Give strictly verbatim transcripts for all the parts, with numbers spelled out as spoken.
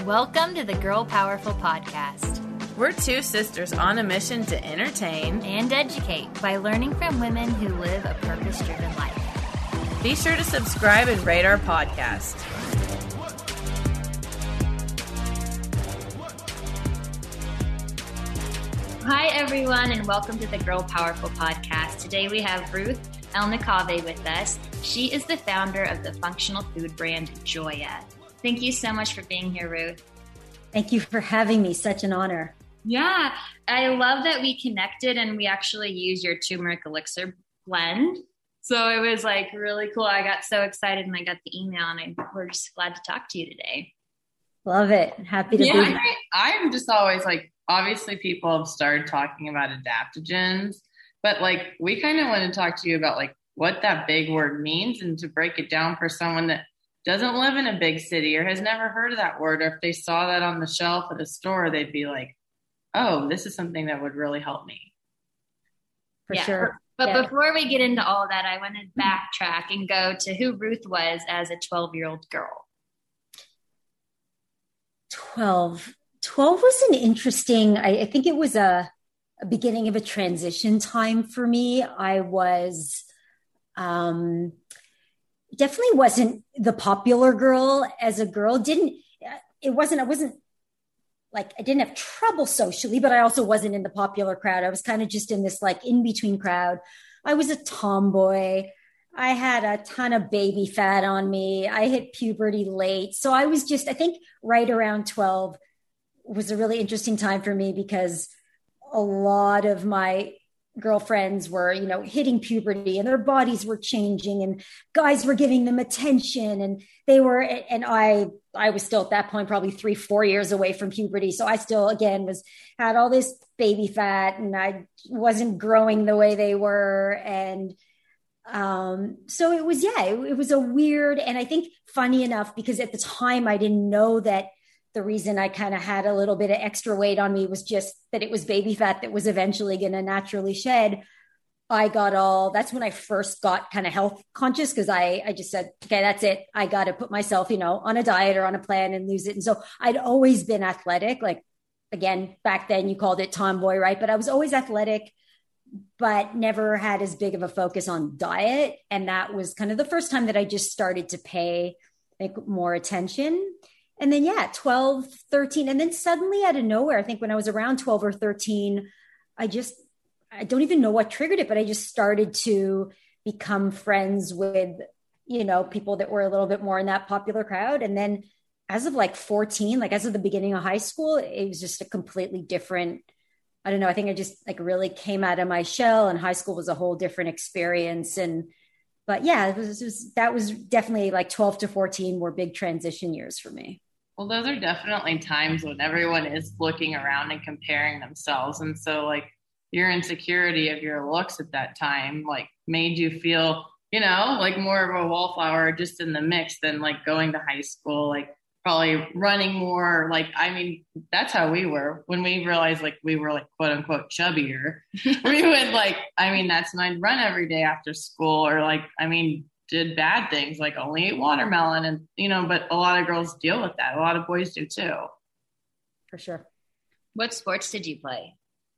Welcome to the Girl Powerful Podcast. We're two sisters on a mission to entertain and educate by learning from women who live a purpose-driven life. Be sure to subscribe and rate our podcast. Hi, everyone, and welcome to the Girl Powerful Podcast. Today we have Ruth Elnikave with us. She is the founder of the functional food brand Joya. Thank you so much for being here, Ruth. Thank you for having me. Such an honor. Yeah, I love that we connected and we actually used your turmeric elixir blend. So it was like really cool. I got so excited and I got the email and I, we're just glad to talk to you today. Love it. Happy to yeah, be here. I, I'm just always like, obviously people have started talking about adaptogens, but like we kind of want to talk to you about like what that big word means and to break it down for someone that doesn't live in a big city or has never heard of that word. Or if they saw that on the shelf at a store, they'd be like, oh, this is something that would really help me. For yeah. sure. But yeah. before we get into all that, I want to backtrack and go to who Ruth was as a twelve-year-old girl. twelve. twelve was an interesting, I, I think it was a, a beginning of a transition time for me. I was, um, definitely wasn't the popular girl as a girl. Didn't, it wasn't, I wasn't like, I didn't have trouble socially, but I also wasn't in the popular crowd. I was kind of just in this like in between crowd. I was a tomboy. I had a ton of baby fat on me. I hit puberty late. So I was just, I think right around twelve was a really interesting time for me because a lot of my girlfriends were, you know, hitting puberty and their bodies were changing and guys were giving them attention and they were, and I, I was still at that point, probably three, four years away from puberty. So I still, again, was, had all this baby fat and I wasn't growing the way they were. And, um, so it was, yeah, it, it was a weird, and I think funny enough, because at the time I didn't know that the reason I kind of had a little bit of extra weight on me was just that it was baby fat that was eventually going to naturally shed. I got all, that's when I first got kind of health conscious because I, I just said, okay, that's it. I got to put myself, you know, on a diet or on a plan and lose it. And so I'd always been athletic. Like, again, back then you called it tomboy, right? But I was always athletic, but never had as big of a focus on diet. And that was kind of the first time that I just started to pay like more attention. And then, yeah, twelve, thirteen. And then suddenly out of nowhere, I think when I was around twelve or thirteen, I just, I don't even know what triggered it, but I just started to become friends with, you know, people that were a little bit more in that popular crowd. And then as of like fourteen, like as of the beginning of high school, it was just a completely different, I don't know. I think I just like really came out of my shell, and high school was a whole different experience. And but yeah, it was, it was that was definitely like twelve to fourteen were big transition years for me. Well, those are definitely times when everyone is looking around and comparing themselves. And so like your insecurity of your looks at that time, like made you feel, you know, like more of a wallflower just in the mix than like going to high school, like probably running more. Like, I mean, that's how we were when we realized like we were like quote unquote chubbier. We would like, I mean, that's when I'd run every day after school or like, I mean, did bad things like only ate watermelon and, you know, but a lot of girls deal with that. A lot of boys do too. For sure. What sports did you play?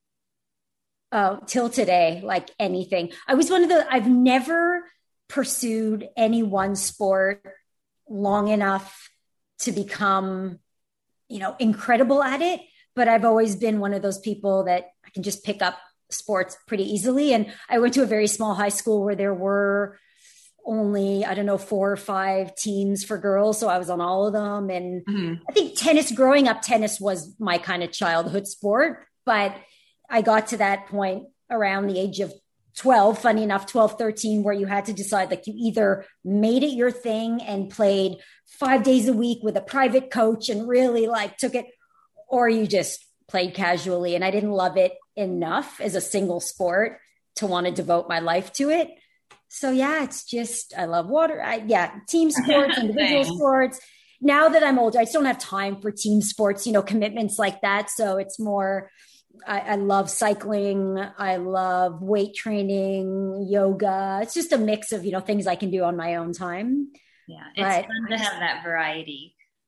Oh, till today, like anything. I was one of the, I've never pursued any one sport long enough to become, you know, incredible at it. But I've always been one of those people that I can just pick up sports pretty easily. And I went to a very small high school where there were only, I don't know, four or five teams for girls. So I was on all of them. And mm-hmm. I think tennis, growing up, tennis was my kind of childhood sport. But I got to that point around the age of twelve, funny enough, twelve, thirteen, where you had to decide like you either made it your thing and played five days a week with a private coach and really like took it, or you just played casually. And I didn't love it enough as a single sport to want to devote my life to it. So yeah, it's just, I love water. I, yeah. Team sports, individual sports. Now that I'm older, I just don't have time for team sports, you know, commitments like that. So it's more, I, I love cycling. I love weight training, yoga. It's just a mix of, you know, things I can do on my own time. Yeah. It's but fun to have that variety.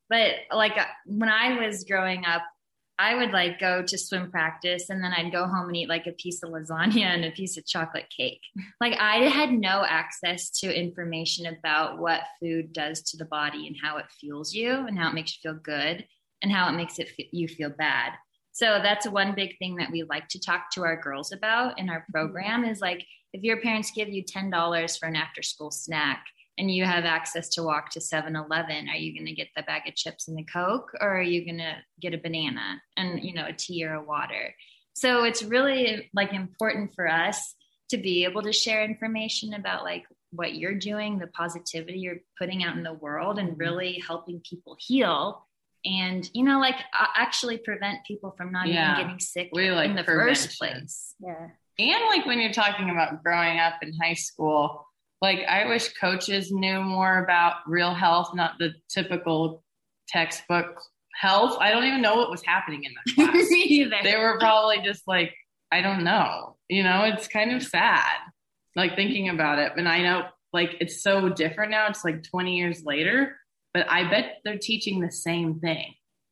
But like when I was growing up, I would like go to swim practice and then I'd go home and eat like a piece of lasagna and a piece of chocolate cake. Like I had no access to information about what food does to the body and how it fuels you and how it makes you feel good and how it makes it f- you feel bad. So that's one big thing that we like to talk to our girls about in our program is like, if your parents give you ten dollars for an after school snack, and you have access to walk to seven eleven, are you going to get the bag of chips and the Coke, or are you going to get a banana and, you know, a tea or a water? So it's really like important for us to be able to share information about like what you're doing, the positivity you're putting out in the world and really helping people heal and, you know, like actually prevent people from not yeah. even getting sick we like in the prevention. First place. Yeah. And like when you're talking about growing up in high school, like, I wish coaches knew more about real health, not the typical textbook health. I don't even know what was happening in that class. Me either. They were probably just like, I don't know. You know, it's kind of sad, like thinking about it. And I know, like, it's so different now. It's like twenty years later, but I bet they're teaching the same thing.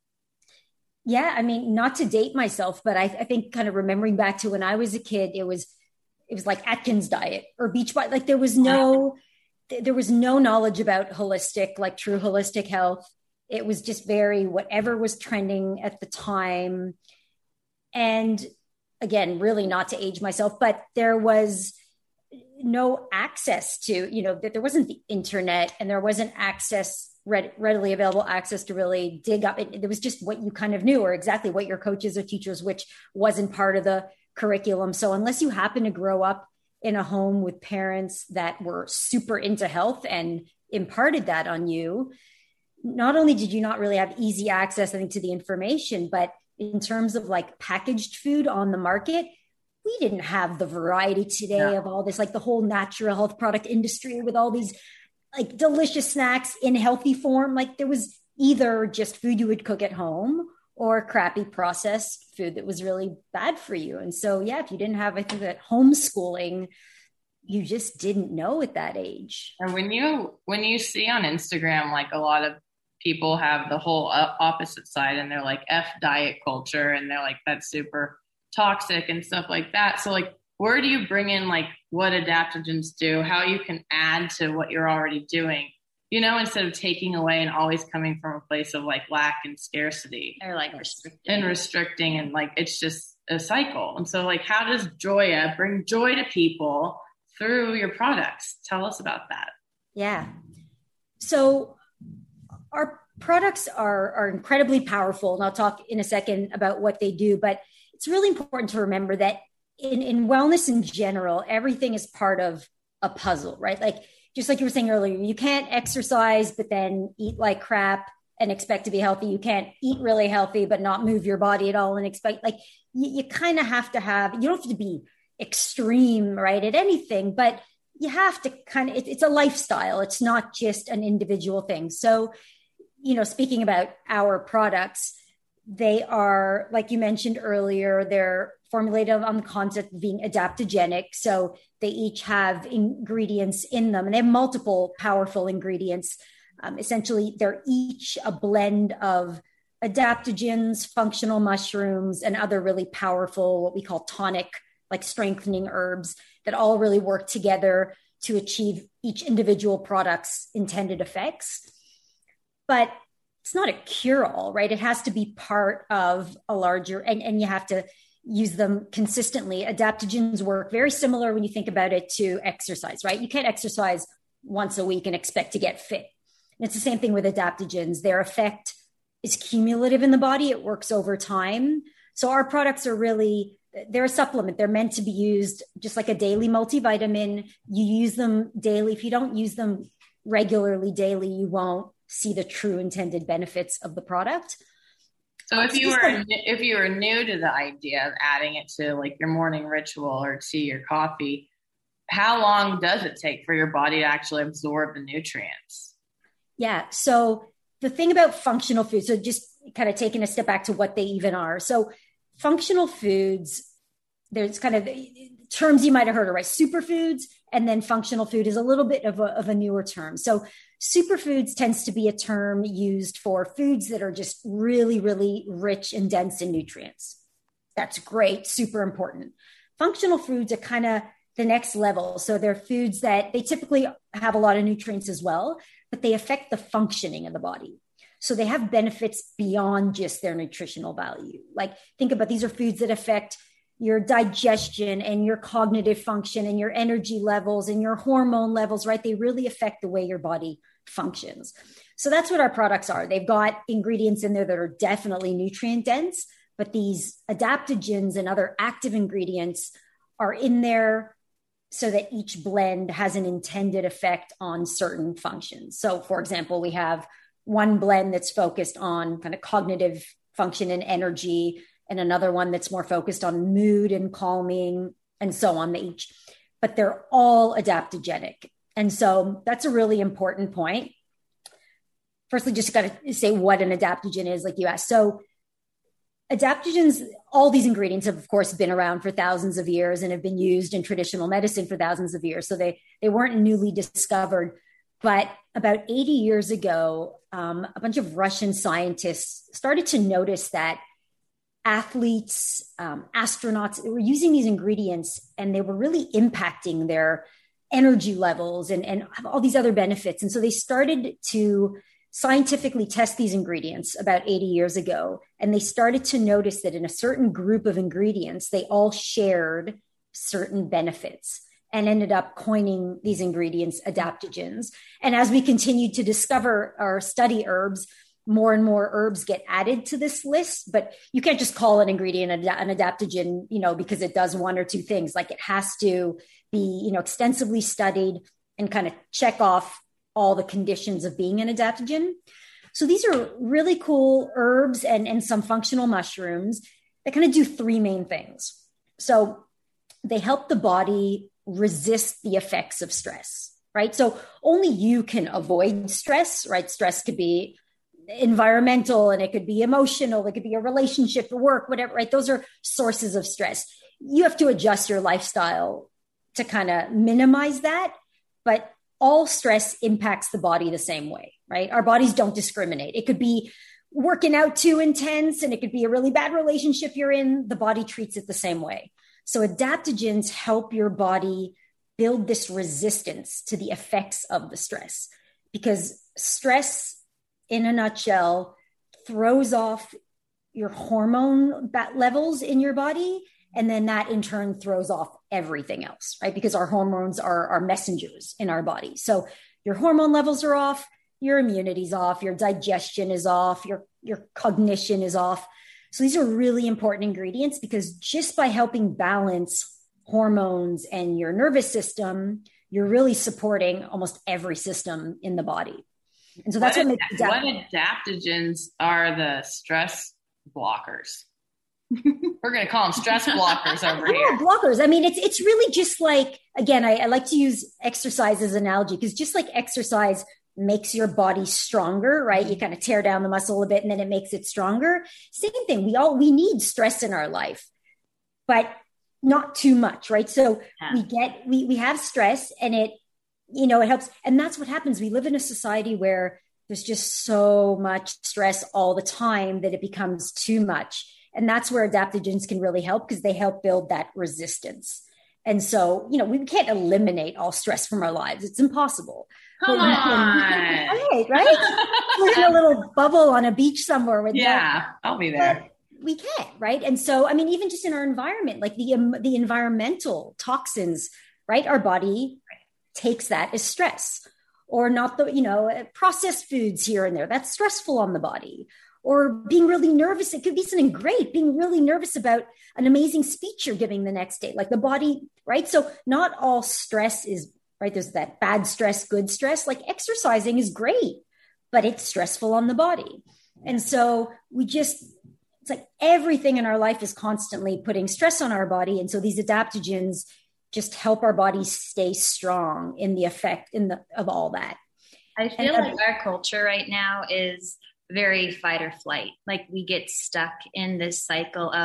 Yeah. I mean, not to date myself, but I, I think kind of remembering back to when I was a kid, it was It was like Atkins diet or Beachbody. Like there was no, there was no knowledge about holistic, like true holistic health. It was just very whatever was trending at the time. And again, really not to age myself, but there was no access to, you know, that there wasn't the internet and there wasn't access, readily available access to really dig up. It, it was just what you kind of knew or exactly what your coaches or teachers, which wasn't part of the curriculum. So unless you happen to grow up in a home with parents that were super into health and imparted that on you, not only did you not really have easy access, I think, to the information, but in terms of like packaged food on the market, we didn't have the variety today yeah. of all this, like the whole natural health product industry with all these like delicious snacks in healthy form. Like there was either just food you would cook at home or crappy processed food that was really bad for you. And so, yeah, if you didn't have, I think, that homeschooling, you just didn't know at that age. And when you, when you see on Instagram, like a lot of people have the whole opposite side and they're like F diet culture and they're like, that's super toxic and stuff like that. So like, where do you bring in like what adaptogens do, how you can add to what you're already doing? You know, instead of taking away and always coming from a place of like lack and scarcity. Or like restricting. And restricting and like, it's just a cycle. And so like, how does Joya bring joy to people through your products? Tell us about that. Yeah. So our products are, are incredibly powerful. And I'll talk in a second about what they do, but it's really important to remember that in, in wellness in general, everything is part of a puzzle, right? Like, just like you were saying earlier, you can't exercise, but then eat like crap and expect to be healthy. You can't eat really healthy, but not move your body at all and expect, like, you, you kind of have to have, you don't have to be extreme, right, at anything, but you have to kind of, it, it's a lifestyle. It's not just an individual thing. So, you know, speaking about our products, they are, like you mentioned earlier, they're formulated on the concept of being adaptogenic. So they each have ingredients in them and they have multiple powerful ingredients. Um, essentially, they're each a blend of adaptogens, functional mushrooms, and other really powerful, what we call tonic, like strengthening herbs that all really work together to achieve each individual product's intended effects. But it's not a cure-all, right? It has to be part of a larger, and, and you have to use them consistently. Adaptogens work very similar when you think about it to exercise, right? You can't exercise once a week and expect to get fit. And it's the same thing with adaptogens. Their effect is cumulative in the body. It works over time. So our products are really, they're a supplement. They're meant to be used just like a daily multivitamin. You use them daily. If you don't use them regularly daily, you won't see the true intended benefits of the product. So if you were if you were new to the idea of adding it to like your morning ritual or tea or coffee, how long does it take for your body to actually absorb the nutrients? Yeah. So the thing about functional foods, so just kind of taking a step back to what they even are. So functional foods, there's kind of terms you might have heard of, right? Superfoods, and then functional food is a little bit of a, of a newer term. So superfoods tends to be a term used for foods that are just really, really rich and dense in nutrients. That's great, super important. Functional foods are kind of the next level. So they're foods that they typically have a lot of nutrients as well, but they affect the functioning of the body. So they have benefits beyond just their nutritional value. Like think about, these are foods that affect your digestion and your cognitive function and your energy levels and your hormone levels, right? They really affect the way your body functions. So that's what our products are. They've got ingredients in there that are definitely nutrient dense, but these adaptogens and other active ingredients are in there so that each blend has an intended effect on certain functions. So for example, we have one blend that's focused on kind of cognitive function and energy, and another one that's more focused on mood and calming, and so on. They each, but they're all adaptogenic. And so that's a really important point. Firstly, just got to say what an adaptogen is, like you asked. So adaptogens, all these ingredients have, of course, been around for thousands of years and have been used in traditional medicine for thousands of years. So they, they weren't newly discovered. But about eighty years ago, um, a bunch of Russian scientists started to notice that athletes, um, astronauts were using these ingredients, and they were really impacting their energy levels and, and all these other benefits. And so they started to scientifically test these ingredients about eighty years ago. And they started to notice that in a certain group of ingredients, they all shared certain benefits, and ended up coining these ingredients adaptogens. And as we continued to discover or study herbs, more and more herbs get added to this list. But you can't just call an ingredient an adaptogen, you know, because it does one or two things. Like it has to be, you know, extensively studied and kind of check off all the conditions of being an adaptogen. So these are really cool herbs and, and some functional mushrooms that kind of do three main things. So they help the body resist the effects of stress, right? So only you can avoid stress, right? Stress could be environmental, and it could be emotional, it could be a relationship, work, whatever, right? Those are sources of stress. You have to adjust your lifestyle to kind of minimize that, but all stress impacts the body the same way, right? Our bodies don't discriminate. It could be working out too intense, and it could be a really bad relationship you're in. The body treats it the same way. So adaptogens help your body build this resistance to the effects of the stress, because stress, in a nutshell, throws off your hormone levels in your body. And then that in turn throws off everything else, right? Because our hormones are, are messengers in our body. So your hormone levels are off, your immunity's off, your digestion is off, your, your cognition is off. So these are really important ingredients, because just by helping balance hormones and your nervous system, you're really supporting almost every system in the body. And so that's what, what makes what adaptogens are the stress blockers. We're going to call them stress blockers over here. Yeah, blockers. I mean, it's it's really just like, again, I, I like to use exercise as an analogy, because just like exercise makes your body stronger, right? You kind of tear down the muscle a bit and then it makes it stronger. Same thing. We all, we need stress in our life, but not too much, right? So yeah. we get, we, we have stress, and it, you know, it helps. And that's what happens. We live in a society where there's just so much stress all the time that it becomes too much. And that's where adaptogens can really help, because they help build that resistance. And so, you know, we can't eliminate all stress from our lives. It's impossible. Come on. Can, right, right? We're in a little bubble on a beach somewhere with Yeah, that. I'll be there. But we can't, right? And so, I mean, even just in our environment, like the um, the environmental toxins, right? Our body takes that as stress. Or not the, you know, processed foods here and there. That's stressful on the body. Or being really nervous. It could be something great, being really nervous about an amazing speech you're giving the next day, like the body, right? So not all stress is, right? There's that bad stress, good stress. Like exercising is great, but it's stressful on the body. And so we just, it's like everything in our life is constantly putting stress on our body. And so these adaptogens just help our bodies stay strong in the effect in the, of all that. I feel and, like uh, our culture right now is very fight or flight. Like we get stuck in this cycle of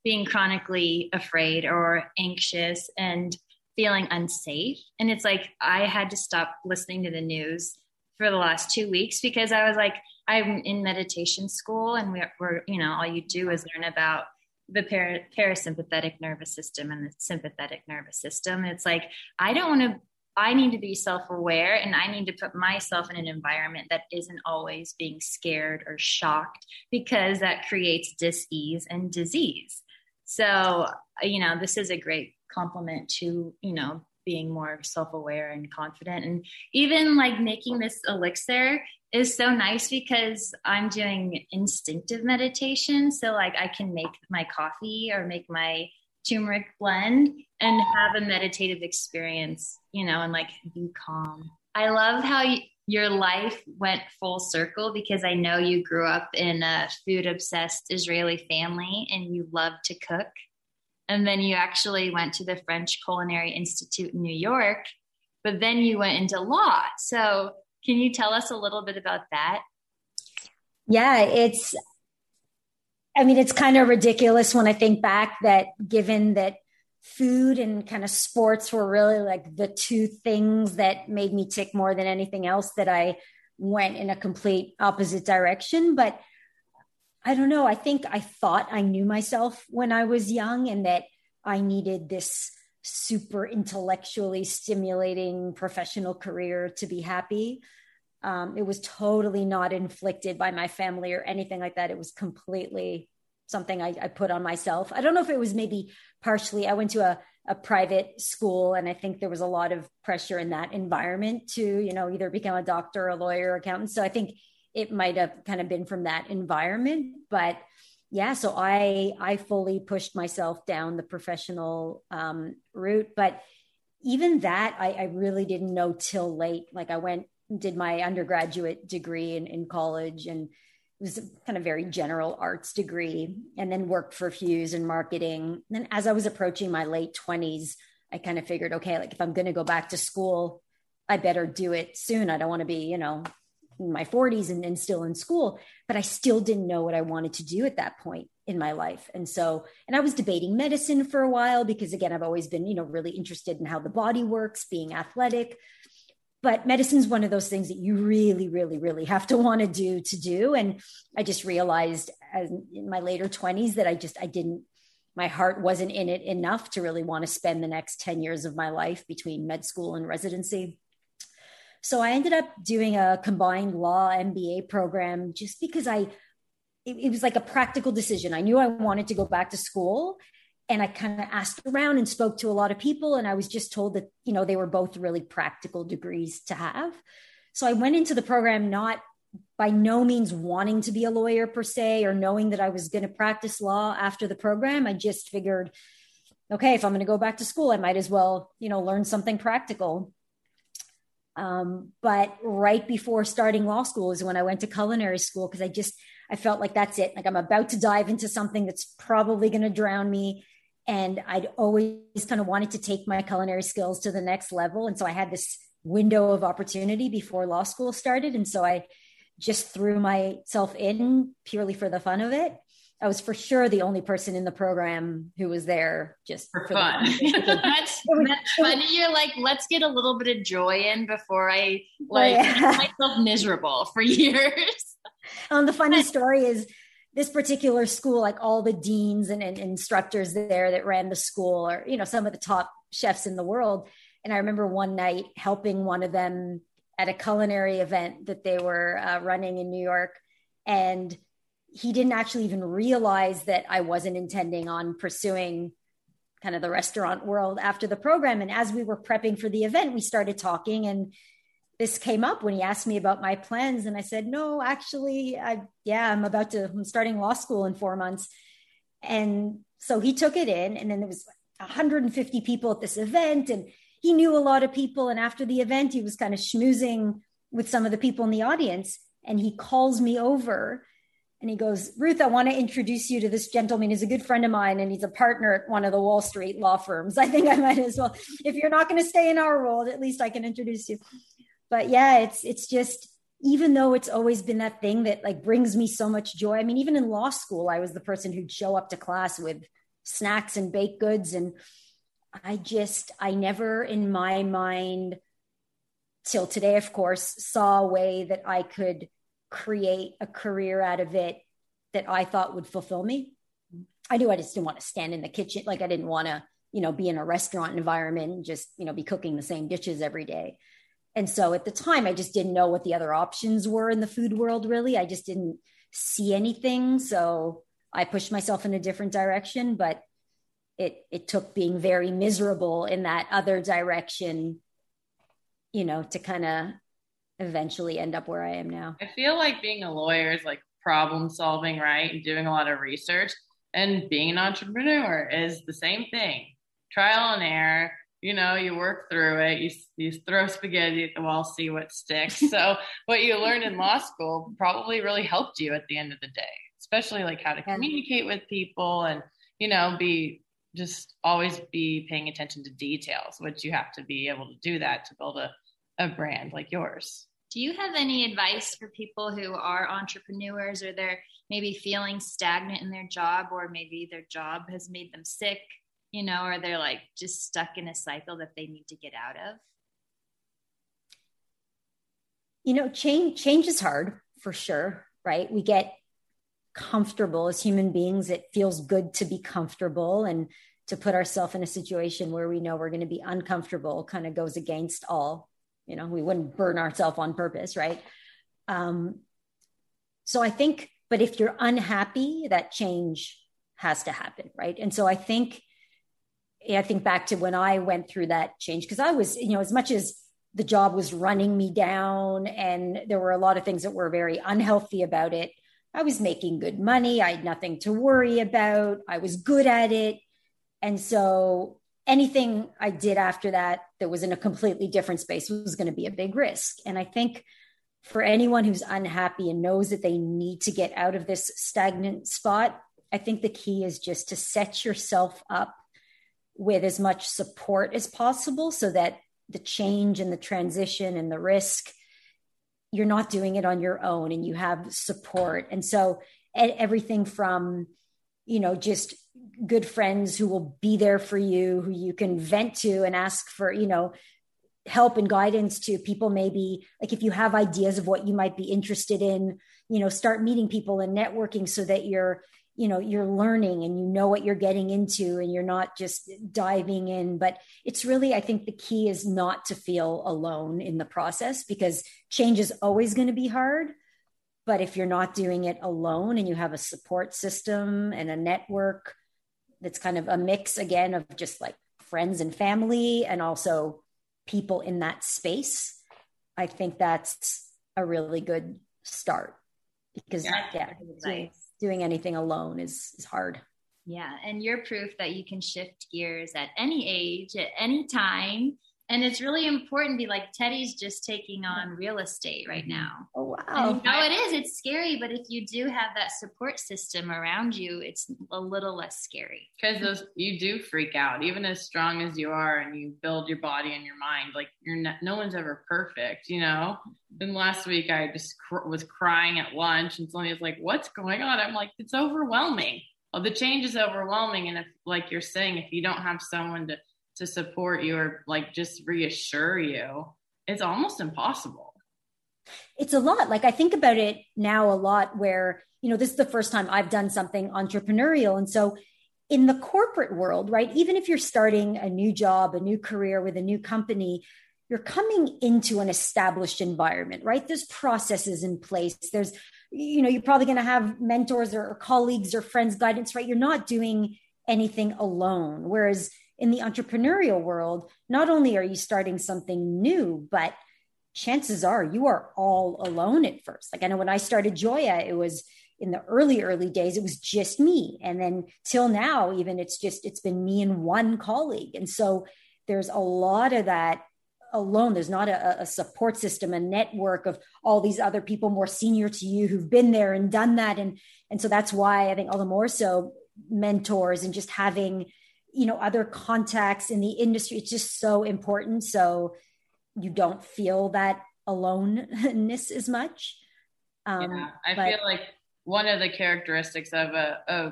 being chronically afraid or anxious and feeling unsafe. And it's like, I had to stop listening to the news for the last two weeks because I was like, I'm in meditation school and we're, we're you know, all you do is learn about the para- parasympathetic nervous system and the sympathetic nervous system. And it's like, I don't want to, I need to be self-aware and I need to put myself in an environment that isn't always being scared or shocked, because that creates dis-ease and disease. So, you know, this is a great complement to, you know, being more self-aware and confident. And even like making this elixir is so nice because I'm doing instinctive meditation. So like I can make my coffee or make my turmeric blend and have a meditative experience, you know, and like be calm. I love how y- your life went full circle, because I know you grew up in a food obsessed Israeli family and you love to cook. And then you actually went to the French Culinary Institute in New York, but then you went into law. So can you tell us a little bit about that? Yeah, it's, I mean, it's kind of ridiculous when I think back that given that food and kind of sports were really like the two things that made me tick more than anything else, that I went in a complete opposite direction. But I don't know. I think I thought I knew myself when I was young and that I needed this super intellectually stimulating professional career to be happy. Um, it was totally not inflicted by my family or anything like that. It was completely something I, I put on myself. I don't know if it was maybe partially, I went to a, a private school and I think there was a lot of pressure in that environment to, you know, either become a doctor, a lawyer, or accountant. So I think it might have kind of been from that environment, but yeah, so I, I fully pushed myself down the professional um, route, but even that, I, I really didn't know till late. Like I went, did my undergraduate degree in, in college, and it was a kind of very general arts degree, and then worked for Fuse in marketing. And then as I was approaching my late twenties, I kind of figured, okay, like if I'm going to go back to school, I better do it soon. I don't want to be, you know, in my forties and, and still in school, but I still didn't know what I wanted to do at that point in my life. And so, and I was debating medicine for a while because again, I've always been, you know, really interested in how the body works, being athletic, but medicine is one of those things that you really, really, really have to want to do to do. And I just realized as in my later twenties that I just, I didn't, my heart wasn't in it enough to really want to spend the next ten years of my life between med school and residency. So I ended up doing a combined law M B A program just because I, it, it was like a practical decision. I knew I wanted to go back to school, and I kind of asked around and spoke to a lot of people. And I was just told that, you know, they were both really practical degrees to have. So I went into the program, not by no means wanting to be a lawyer per se, or knowing that I was going to practice law after the program. I just figured, okay, if I'm going to go back to school, I might as well, you know, learn something practical. Um, but right before starting law school is when I went to culinary school, because I just, I felt like that's it. Like I'm about to dive into something that's probably going to drown me. And I'd always kind of wanted to take my culinary skills to the next level. And so I had this window of opportunity before law school started. And so I just threw myself in purely for the fun of it. I was for sure the only person in the program who was there just for, for fun. that's was, that's funny. You're like, let's get a little bit of joy in before I like yeah. make myself miserable for years. Um, the funny story is this particular school, like all the deans and, and instructors there that ran the school are, you know, some of the top chefs in the world. And I remember one night helping one of them at a culinary event that they were uh, running in New York. And he didn't actually even realize that I wasn't intending on pursuing kind of the restaurant world after the program. And as we were prepping for the event, we started talking, and this came up when he asked me about my plans. And I said, no, actually, I, yeah, I'm about to, I'm starting law school in four months. And so he took it in, and then there was one hundred fifty people at this event, and he knew a lot of people. And after the event, he was kind of schmoozing with some of the people in the audience, and he calls me over. And he goes, Ruth, I want to introduce you to this gentleman. He's a good friend of mine, and he's a partner at one of the Wall Street law firms. I think I might as well, if you're not going to stay in our world, at least I can introduce you. But yeah, it's it's just, even though it's always been that thing that like brings me so much joy. I mean, even in law school, I was the person who'd show up to class with snacks and baked goods. And I just, I never in my mind till today, of course, saw a way that I could create a career out of it that I thought would fulfill me. I knew I just didn't want to stand in the kitchen. Like I didn't want to, you know, be in a restaurant environment and just, you know, be cooking the same dishes every day. And so at the time, I just didn't know what the other options were in the food world, really. I just didn't see anything. So I pushed myself in a different direction, but it it took being very miserable in that other direction, you know, to kind of eventually end up where I am now. I feel like being a lawyer is like problem solving, right? And doing a lot of research. And being an entrepreneur is the same thing. Trial and error. You know, you work through it, you, you throw spaghetti at the wall, see what sticks. So what you learned in law school probably really helped you at the end of the day, especially like how to communicate with people and, you know, be just always be paying attention to details, which you have to be able to do that to build a, a brand like yours. Do you have any advice for people who are entrepreneurs or they're maybe feeling stagnant in their job, or maybe their job has made them sick? You know, or they're like just stuck in a cycle that they need to get out of? You know, change, change is hard for sure, right? We get comfortable as human beings. It feels good to be comfortable, and to put ourselves in a situation where we know we're going to be uncomfortable kind of goes against all, you know, we wouldn't burn ourselves on purpose, right? Um, so I think, but if you're unhappy, that change has to happen, right? And so I think, I think back to when I went through that change, because I was, you know, as much as the job was running me down and there were a lot of things that were very unhealthy about it, I was making good money. I had nothing to worry about. I was good at it. And so anything I did after that that was in a completely different space was going to be a big risk. And I think for anyone who's unhappy and knows that they need to get out of this stagnant spot, I think the key is just to set yourself up with as much support as possible so that the change and the transition and the risk, you're not doing it on your own and you have support. And so everything from, you know, just good friends who will be there for you, who you can vent to and ask for, you know, help and guidance to, people maybe like if you have ideas of what you might be interested in, you know, start meeting people and networking so that you're, you know, you're learning and you know what you're getting into and you're not just diving in. But it's really, I think the key is not to feel alone in the process, because change is always going to be hard. But if you're not doing it alone and you have a support system and a network that's kind of a mix again of just like friends and family and also people in that space, I think that's a really good start, because yeah, yeah doing, doing anything alone is, is hard. Yeah. And you're proof that you can shift gears at any age, at any time. And it's really important to be like, Teddy's just taking on real estate right now. Oh, wow. And you know, it is, it's scary, but if you do have that support system around you, it's a little less scary. Because those, you do freak out, even as strong as you are and you build your body and your mind, like you're not, no one's ever perfect, you know? Then last week I just cr- was crying at lunch and somebody was like, what's going on? I'm like, it's overwhelming. Well, the change is overwhelming. And if, like you're saying, if you don't have someone to to support you or like just reassure you, it's almost impossible. It's a lot. Like I think about it now a lot where, you know, this is the first time I've done something entrepreneurial. And so in the corporate world, right, even if you're starting a new job, a new career with a new company, you're coming into an established environment, right? There's processes in place. There's, you know, you're probably going to have mentors or, or colleagues or friends guidance, right? You're not doing anything alone. Whereas in the entrepreneurial world, not only are you starting something new, but chances are you are all alone at first. Like I know when I started Joya, it was in the early, early days, it was just me. And then till now, even it's just, it's been me and one colleague. And so there's a lot of that alone. There's not a, a support system, a network of all these other people more senior to you who've been there and done that. And, and so that's why I think all the more so mentors and just having, you know, other contacts in the industry, it's just so important. So you don't feel that aloneness as much. Um, yeah, I but, feel like one of the characteristics of a, a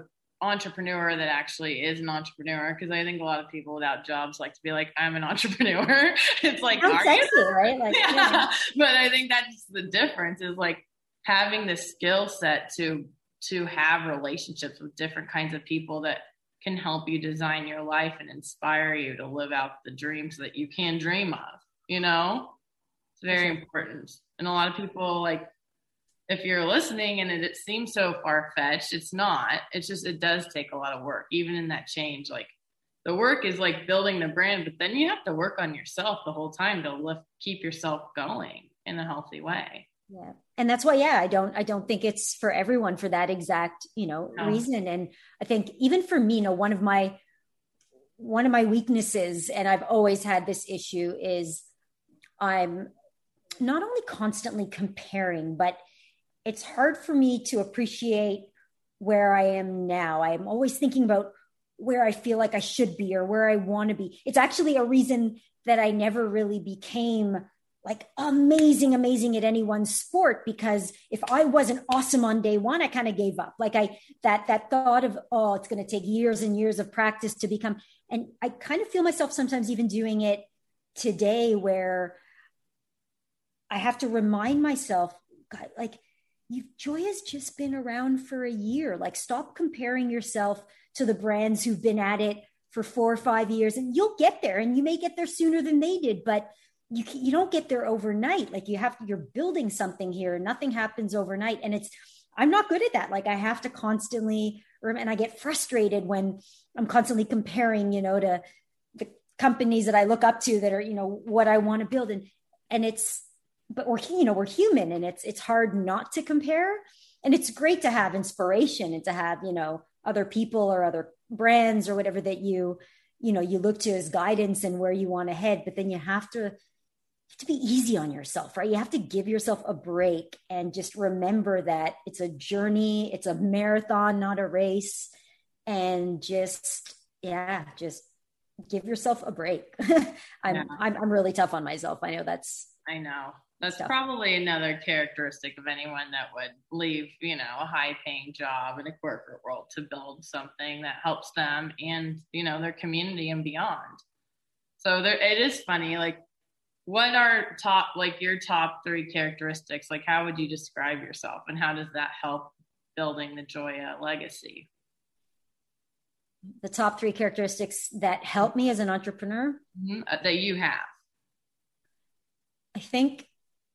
entrepreneur that actually is an entrepreneur. Cause I think a lot of people without jobs like to be like, I'm an entrepreneur. It's like, Sounds sexy, right? Like, yeah. yeah. But I think that's the difference is like having the skill set to, to have relationships with different kinds of people that can help you design your life and inspire you to live out the dreams that you can dream of, you know, it's very important. And a lot of people like, if you're listening and it, it seems so far-fetched, it's not. It's just, it does take a lot of work, even in that change. Like the work is like building the brand, but then you have to work on yourself the whole time to lift, keep yourself going in a healthy way. Yeah. And that's why, yeah, I don't, I don't think it's for everyone for that exact, you know, no. reason. And I think even for me, you know, one of my, one of my weaknesses, and I've always had this issue, is I'm not only constantly comparing, but it's hard for me to appreciate where I am now. I'm always thinking about where I feel like I should be or where I want to be. It's actually a reason that I never really became like amazing, amazing at any one sport, because if I wasn't awesome on day one, I kind of gave up. Like I, that, that thought of, oh, it's going to take years and years of practice to become, and I kind of feel myself sometimes even doing it today where I have to remind myself, God, like, You've, Joya's just been around for a year. Like, stop comparing yourself to the brands who've been at it for four or five years, and you'll get there, and you may get there sooner than they did, but you you don't get there overnight. Like you have to, you're building something here. Nothing happens overnight. And it's, I'm not good at that. Like I have to constantly, and I get frustrated when I'm constantly comparing, you know, to the companies that I look up to that are, you know, what I want to build. And, and it's, but we're, you know, we're human, and it's, it's hard not to compare. And it's great to have inspiration and to have, you know, other people or other brands or whatever that you, you know, you look to as guidance and where you want to head. But then you have to, you have to be easy on yourself, right? You have to give yourself a break and just remember that it's a journey. It's a marathon, not a race. And just, yeah, just give yourself a break. I'm, yeah. I'm, I'm really tough on myself. I know that's, I know. That's tough. Probably another characteristic of anyone that would leave, you know, a high paying job in a corporate world to build something that helps them and, you know, their community and beyond. So there, it is funny. Like, what are top, like your top three characteristics? Like, how would you describe yourself, and how does that help building the Joya legacy? The top three characteristics that help me as an entrepreneur? Mm-hmm. Uh, that you have. I think,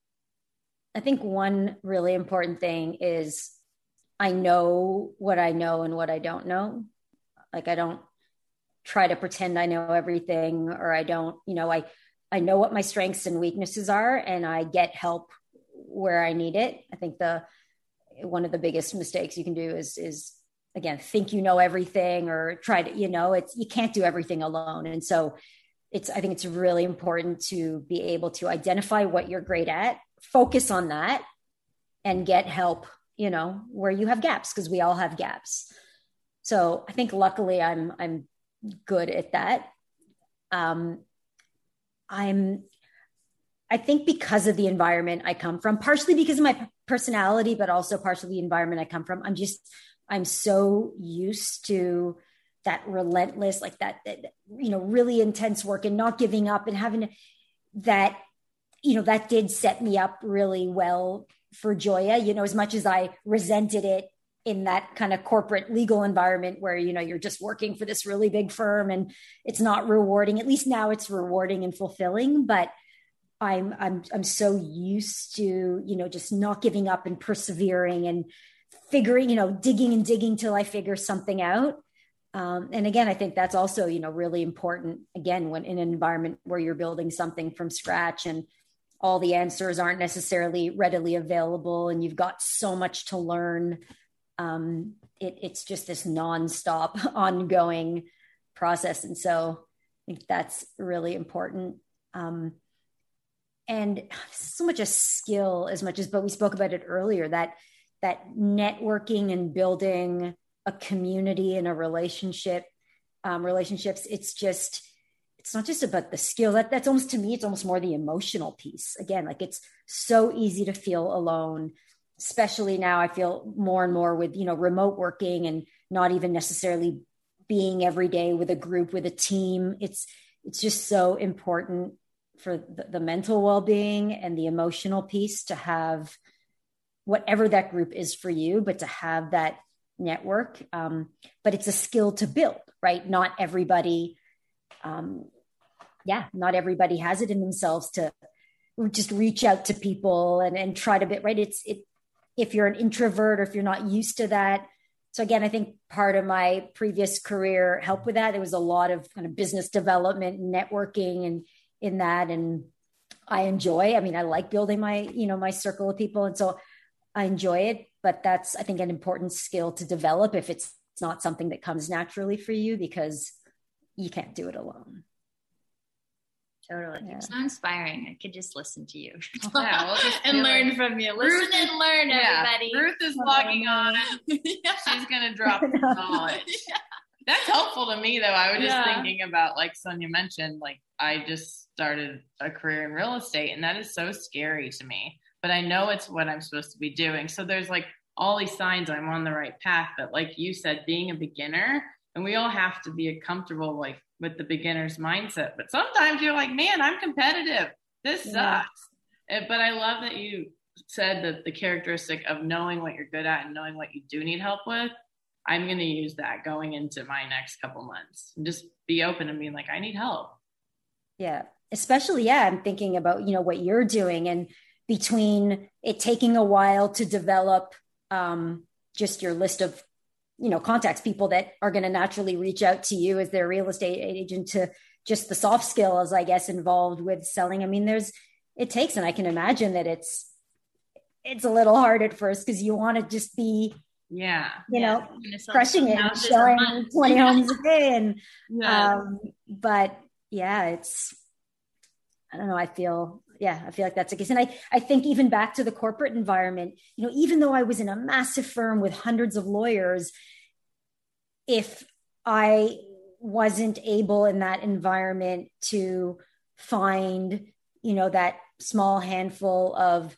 I think one really important thing is I know what I know and what I don't know. Like, I don't try to pretend I know everything, or I don't, you know, I, I know what my strengths and weaknesses are, and I get help where I need it. I think the, one of the biggest mistakes you can do is, is again, think you know everything, or try to, you know, it's, you can't do everything alone. And so it's, I think it's really important to be able to identify what you're great at, focus on that, and get help, you know, where you have gaps, because we all have gaps. So I think luckily I'm, I'm good at that. Um, I'm, I think because of the environment I come from, partially because of my personality, but also partially the environment I come from, I'm just, I'm so used to that relentless, like that, that, you know, really intense work and not giving up, and having that, you know, that did set me up really well for Joya, you know, as much as I resented it in that kind of corporate legal environment where, you know, you're just working for this really big firm and it's not rewarding. At least now it's rewarding and fulfilling, but I'm, I'm, I'm so used to, you know, just not giving up and persevering and figuring, you know, digging and digging till I figure something out. Um, and again, I think that's also, you know, really important, again, when in an environment where you're building something from scratch and all the answers aren't necessarily readily available and you've got so much to learn. Um, it, it's just this nonstop ongoing process. And so I think that's really important. Um, and so much a skill as much as, but we spoke about it earlier, that, that networking and building a community and a relationship, um, relationships. It's just, it's not just about the skill. That that's almost, to me, it's almost more the emotional piece. Again, like it's so easy to feel alone, especially now I feel more and more with, you know, remote working and not even necessarily being every day with a group, with a team. It's, it's just so important for the, the mental well-being and the emotional piece to have whatever that group is for you, but to have that network. Um, but it's a skill to build, right? Not everybody, um, yeah, not everybody has it in themselves to just reach out to people and, and try to be, right. It's, it, if you're an introvert or if you're not used to that. So again, I think part of my previous career helped with that. There was a lot of kind of business development, networking and in that. And I enjoy, I mean, I like building my, you know, my circle of people. And so I enjoy it, but that's, I think, an important skill to develop if it's, it's not something that comes naturally for you, because you can't do it alone. Totally. Yeah. You're so inspiring. I could just listen to you. Yeah, we'll just and learn like, from you. Listen Ruth and learn, yeah, everybody. Ruth is logging on. Yeah. She's going to drop knowledge. Yeah. That's helpful to me, though. I was just yeah. thinking about, like Sonia mentioned, like I just started a career in real estate, and that is so scary to me. But I know it's what I'm supposed to be doing. So there's like all these signs I'm on the right path. But like you said, being a beginner, and we all have to be comfortable like with the beginner's mindset. But sometimes you're like, man, I'm competitive. This yeah. sucks. But I love that you said that the characteristic of knowing what you're good at and knowing what you do need help with, I'm going to use that going into my next couple months. And just be open and being like, I need help. Yeah. Especially, yeah, I'm thinking about, you know, what you're doing, and between it taking a while to develop um, just your list of, you know, contacts, people that are going to naturally reach out to you as their real estate agent, to just the soft skills, I guess, involved with selling. I mean, there's, it takes, and I can imagine that it's, it's a little hard at first because you want to just be, yeah, you yeah. know, crushing it and showing twenty yeah. homes a day. And, yeah. um, but yeah, it's, I don't know. I feel, yeah, I feel like that's the case. And I, I think even back to the corporate environment, you know, even though I was in a massive firm with hundreds of lawyers, if I wasn't able in that environment to find, you know, that small handful of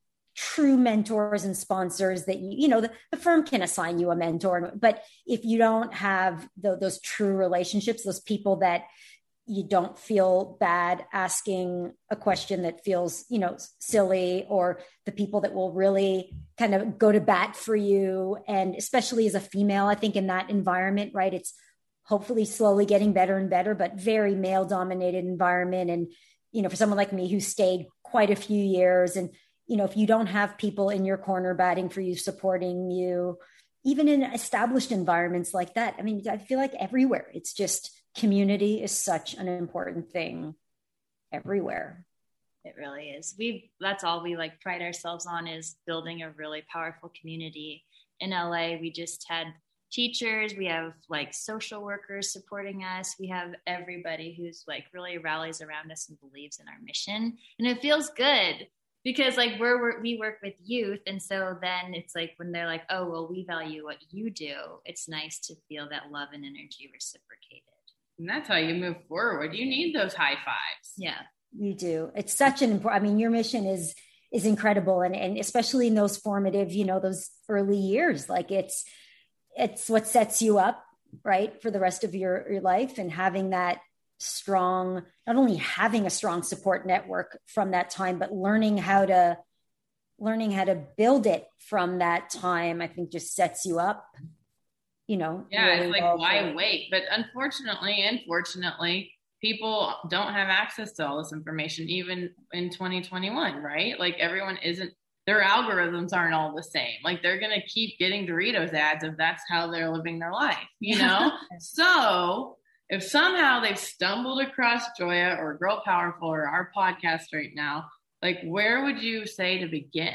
true mentors and sponsors that, you, you know, the, the firm can assign you a mentor, but if you don't have the, those true relationships, those people that you don't feel bad asking a question that feels, you know, silly, or the people that will really kind of go to bat for you. And especially as a female, I think in that environment, right, it's hopefully slowly getting better and better, but very male dominated environment. And, you know, for someone like me who stayed quite a few years, and, you know, if you don't have people in your corner batting for you, supporting you, even in established environments like that, I mean, I feel like everywhere, it's just, community is such an important thing everywhere. It really is. We that's all we like pride ourselves on, is building a really powerful community. In L A, we just had teachers, we have like social workers supporting us. We have everybody who's like really rallies around us and believes in our mission. And it feels good because like we're, we're we work with youth. And so then it's like when they're like, oh, well, we value what you do. It's nice to feel that love and energy reciprocated. And that's how you move forward. You need those high fives. Yeah, you do. It's such an important, I mean, your mission is, is incredible. And, and especially in those formative, you know, those early years, like it's, it's what sets you up, right, for the rest of your, your life. And having that strong, not only having a strong support network from that time, but learning how to, learning how to build it from that time, I think just sets you up. You know, yeah, really it's like, well why for... wait? But unfortunately, and fortunately, people don't have access to all this information, even in twenty twenty-one, right? Like everyone isn't, their algorithms aren't all the same. Like they're going to keep getting Doritos ads if that's how they're living their life, you know? So if somehow they've stumbled across Joya or Girl Powerful or our podcast right now, like where would you say to begin?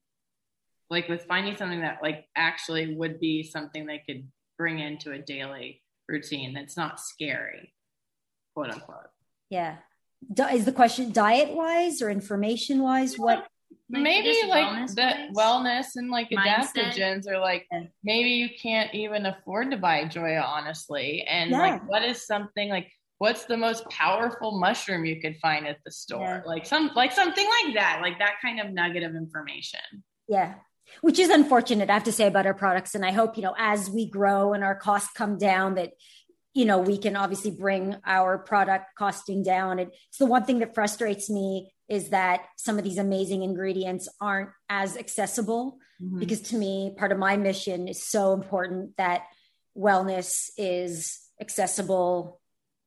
Like with finding something that like actually would be something they could bring into a daily routine that's not scary, quote unquote. Yeah. Is the question diet wise or information wise? What? Like maybe like wellness that wellness and like mindset. Adaptogens, or like yeah. maybe you can't even afford to buy Joya, honestly. And yeah. like, what is something like, what's the most powerful mushroom you could find at the store? Yeah. Like some, like something like that, like that kind of nugget of information. Yeah. which is unfortunate, I have to say, about our products. And I hope, you know, as we grow and our costs come down, that, you know, we can obviously bring our product costing down. And it's the one thing that frustrates me is that some of these amazing ingredients aren't as accessible, mm-hmm. because to me, part of my mission is so important that wellness is accessible,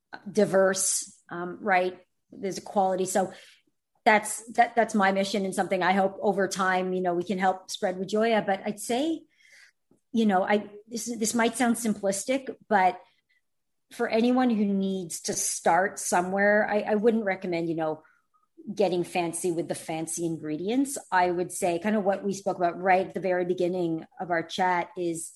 diverse, um, right? There's equality. So that's, that, that's my mission, and something I hope over time, you know, we can help spread with Joya. But I'd say, you know, I, this, this might sound simplistic, but for anyone who needs to start somewhere, I, I wouldn't recommend, you know, getting fancy with the fancy ingredients. I would say kind of what we spoke about right at the very beginning of our chat is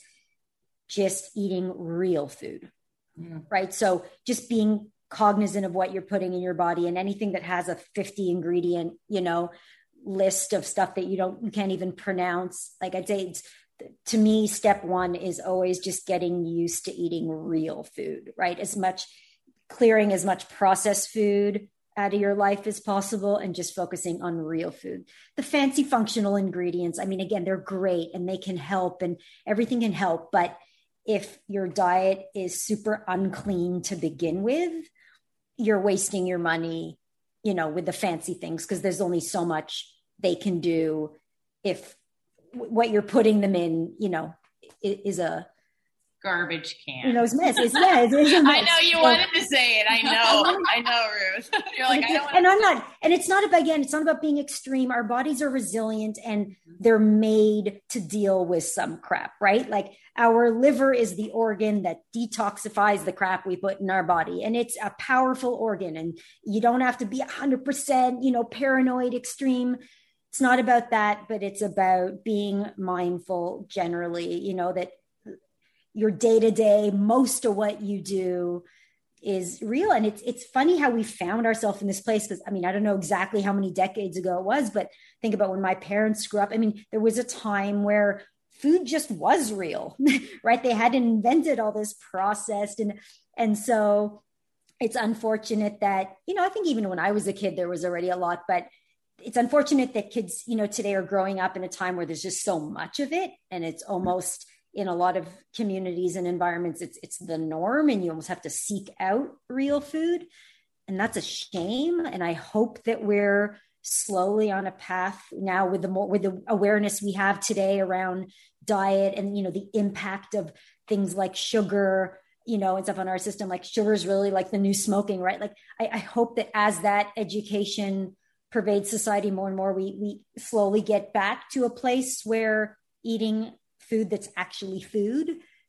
just eating real food, yeah. right? So just being cognizant of what you're putting in your body, and anything that has a fifty ingredient, you know, list of stuff that you don't, you can't even pronounce. Like I'd say it's, to me, step one is always just getting used to eating real food, right? As much clearing as much processed food out of your life as possible, and just focusing on real food. The fancy functional ingredients, I mean, again, they're great and they can help, and everything can help. But if your diet is super unclean to begin with, you're wasting your money, you know, with the fancy things, because there's only so much they can do if what you're putting them in, you know, is a garbage can. You know, it's mess. It's, yeah, it is a mess. I know you so, wanted to say it. I know. I know, Ruth. You're like, I don't want and I'm not, and it's not about, again, it's not about being extreme. Our bodies are resilient and they're made to deal with some crap, right? Like our liver is the organ that detoxifies the crap we put in our body. And it's a powerful organ, and you don't have to be a hundred percent, you know, paranoid, extreme. It's not about that, but it's about being mindful generally, you know, that your day-to-day, most of what you do is real. And it's, it's funny how we found ourselves in this place. Cause I mean, I don't know exactly how many decades ago it was, but think about when my parents grew up. I mean, there was a time where food just was real, right? They hadn't invented all this processed. And, and so it's unfortunate that, you know, I think even when I was a kid, there was already a lot, but it's unfortunate that kids, you know, today are growing up in a time where there's just so much of it. And it's almost, in a lot of communities and environments, it's, it's the norm, and you almost have to seek out real food. And that's a shame. And I hope that we're slowly on a path now with the more, with the awareness we have today around diet and, you know, the impact of things like sugar, you know, and stuff on our system. Like sugar is really like the new smoking, right? Like I, I hope that as that education pervades society more and more, we, we slowly get back to a place where eating food that's actually food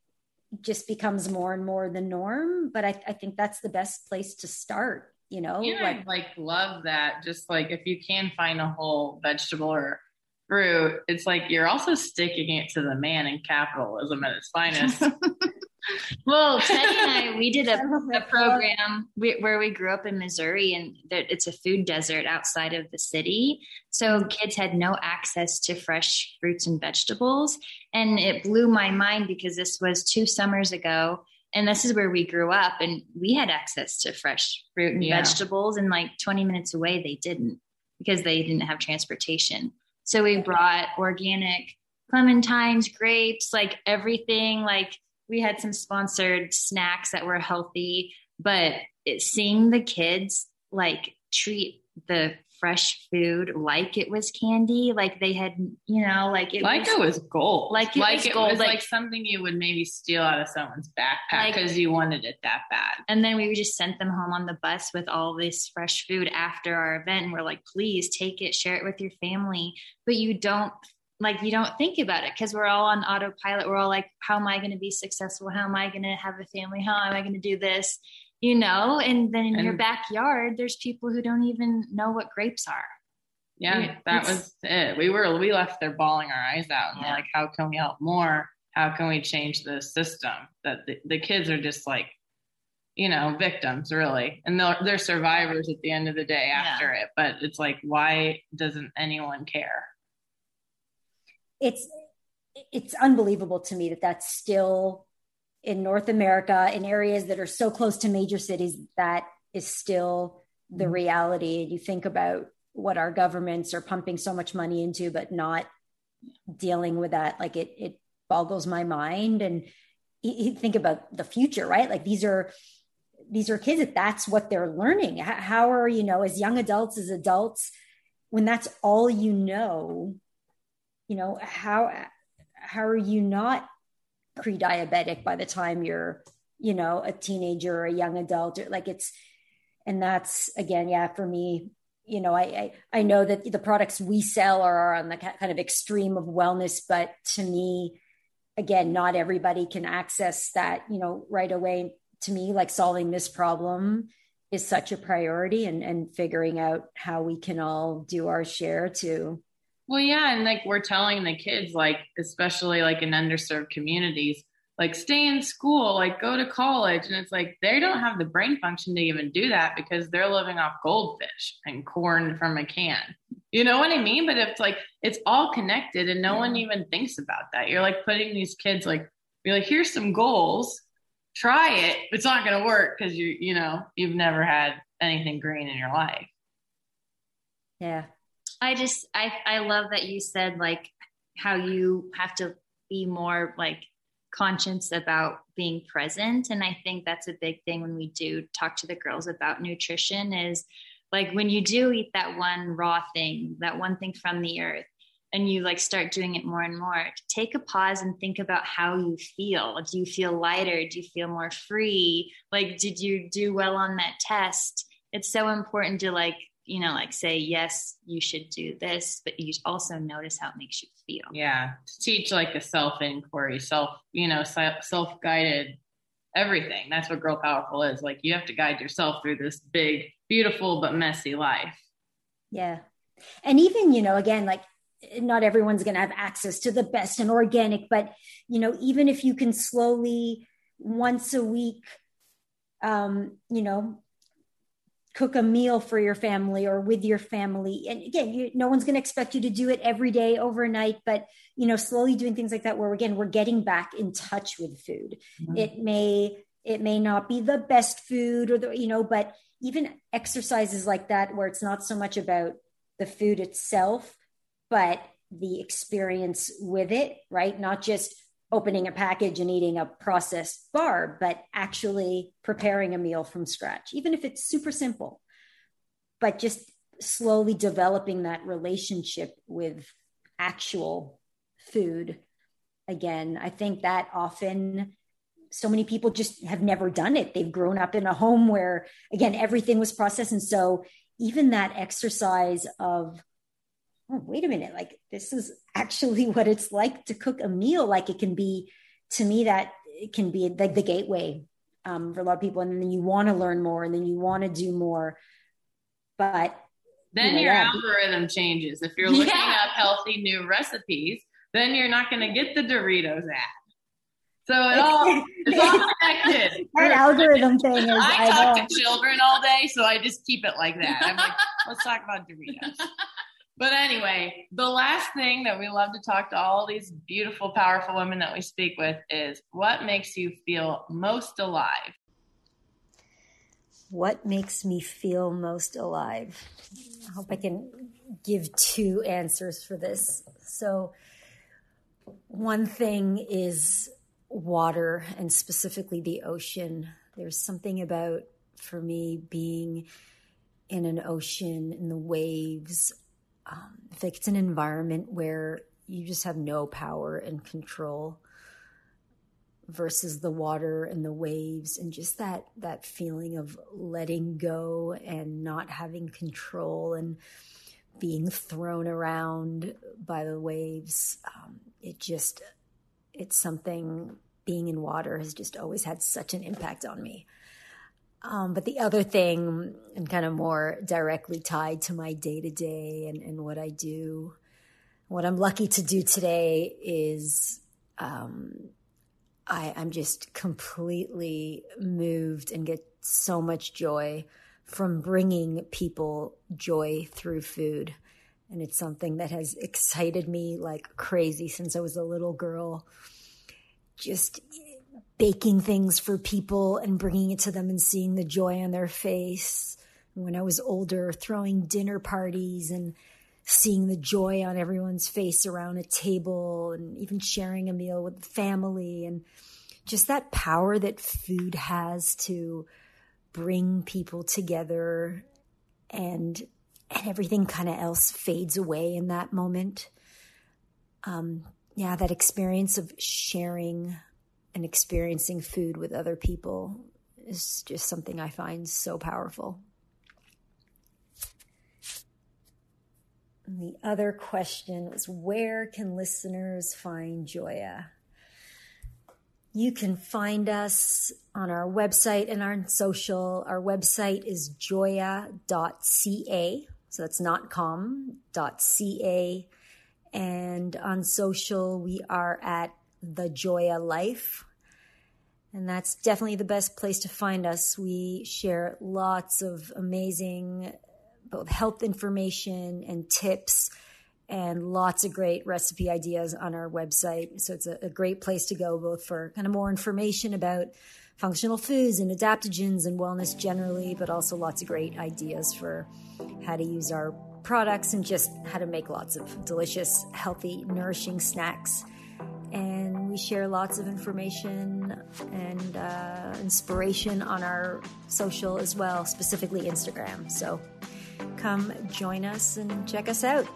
just becomes more and more the norm. But I, I think that's the best place to start, you know? Yeah, like, like love that. Just like, if you can find a whole vegetable or fruit, it's like, you're also sticking it to the man in capitalism at its finest. Well, Teddy and I, we did a, a program where we grew up in Missouri, and it's a food desert outside of the city. So kids had no access to fresh fruits and vegetables. And it blew my mind because this was two summers ago. And this is where we grew up, and we had access to fresh fruit and yeah. vegetables. And like twenty minutes away, they didn't, because they didn't have transportation. So we brought organic clementines, grapes, like everything, like we had some sponsored snacks that were healthy, but it, seeing the kids like treat the fresh food like it was candy, like they had, you know, like it like was, it was gold, like it like was it gold, was like, like something you would maybe steal out of someone's backpack because like, you wanted it that bad. And then we just sent them home on the bus with all this fresh food after our event, and we're like, please take it, share it with your family. But you don't. Like, you don't think about it because we're all on autopilot. We're all like, how am I going to be successful? How am I going to have a family? How am I going to do this? You know, and then in and, your backyard, there's people who don't even know what grapes are. Yeah, we, that was it. We were, we left there bawling our eyes out, and yeah. we're like, how can we help more? How can we change the system? That the, the kids are just like, you know, victims really. And they're, they're survivors at the end of the day after yeah. it. But it's like, why doesn't anyone care? It's, it's unbelievable to me that that's still in North America, in areas that are so close to major cities, that is still the reality. And you think about what our governments are pumping so much money into, but not dealing with that. Like it, it boggles my mind. And you think about the future, right? Like these are, these are kids that that's what they're learning. How are, you know, as young adults, as adults, when that's all you know, you know, how, how are you not pre-diabetic by the time you're, you know, a teenager or a young adult? Like it's, and that's again, yeah, for me, you know, I, I, I know that the products we sell are on the kind of extreme of wellness, but to me, again, not everybody can access that, you know, right away. To me, like solving this problem is such a priority, and, and figuring out how we can all do our share to. Well, yeah. And like we're telling the kids, like, especially like in underserved communities, like stay in school, like go to college. And it's like, they don't have the brain function to even do that because they're living off goldfish and corn from a can. You know what I mean? But it's like, it's all connected and no yeah. one even thinks about that. You're like putting these kids, like, you're like, here's some goals, try it. It's not going to work because you, you know, you've never had anything green in your life. Yeah. I just, I, I love that you said like how you have to be more like conscious about being present. And I think that's a big thing when we do talk to the girls about nutrition is like, when you do eat that one raw thing, that one thing from the earth, and you like start doing it more and more, take a pause and think about how you feel. Do you feel lighter? Do you feel more free? Like, did you do well on that test? It's so important to like, you know, like say, yes, you should do this, but you also notice how it makes you feel. Yeah. To teach like a self-inquiry, self, you know, self-guided everything. That's what Girl Powerful is. Like you have to guide yourself through this big, beautiful, but messy life. Yeah. And even, you know, again, like not everyone's going to have access to the best and organic, but, you know, even if you can slowly once a week, um, you know, cook a meal for your family or with your family. And again, you, no one's going to expect you to do it every day overnight, but, you know, slowly doing things like that, where again, we're getting back in touch with food. Mm-hmm. It may, it may not be the best food or the, you know, but even exercises like that, where it's not so much about the food itself, but the experience with it, right? Not just opening a package and eating a processed bar, but actually preparing a meal from scratch, even if it's super simple, but just slowly developing that relationship with actual food. Again, I think that often so many people just have never done it. They've grown up in a home where, again, everything was processed. And so even that exercise of, oh, wait a minute, like this is actually what it's like to cook a meal. Like it can be, to me, that it can be like the gateway um, for a lot of people. And then you want to learn more and then you want to do more. But then you know, your yeah. algorithm changes. If you're looking yeah. up healthy new recipes, then you're not going to get the Doritos ad. So it all, it's all connected. That algorithm thing is, I, I talk know. to children all day, so I just keep it like that. I'm like, let's talk about Doritos. But anyway, the last thing that we love to talk to all these beautiful, powerful women that we speak with is, what makes you feel most alive? What makes me feel most alive? I hope I can give two answers for this. So one thing is water, and specifically the ocean. There's something about, for me, being in an ocean, in the waves. Um, I think it's an environment where you just have no power and control, versus the water and the waves, and just that that feeling of letting go and not having control and being thrown around by the waves. Um, it just, it's something, being in water has just always had such an impact on me. Um, but the other thing, and kind of more directly tied to my day-to-day and, and what I do, what I'm lucky to do today is um, I, I'm just completely moved and get so much joy from bringing people joy through food. And it's something that has excited me like crazy since I was a little girl. Just baking things for people and bringing it to them and seeing the joy on their face. When I was older, throwing dinner parties and seeing the joy on everyone's face around a table and even sharing a meal with family, and just that power that food has to bring people together, and and everything kind of else fades away in that moment. Um, yeah, that experience of sharing and experiencing food with other people is just something I find so powerful. And the other question was, where can listeners find Joya? You can find us on our website and our social. Our website is joya dot c a, so that's not com, .ca. And on social, we are at The Joya Life. And that's definitely the best place to find us. We share lots of amazing both health information and tips, and lots of great recipe ideas on our website. So it's a, a great place to go, both for kind of more information about functional foods and adaptogens and wellness generally, but also lots of great ideas for how to use our products and just how to make lots of delicious, healthy, nourishing snacks. And we share lots of information and uh, inspiration on our social as well, specifically Instagram. So come join us and check us out.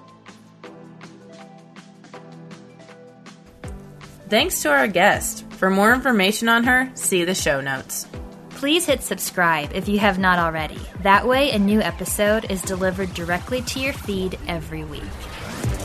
Thanks to our guest. For more information on her, see the show notes. Please hit subscribe if you have not already. That way, a new episode is delivered directly to your feed every week.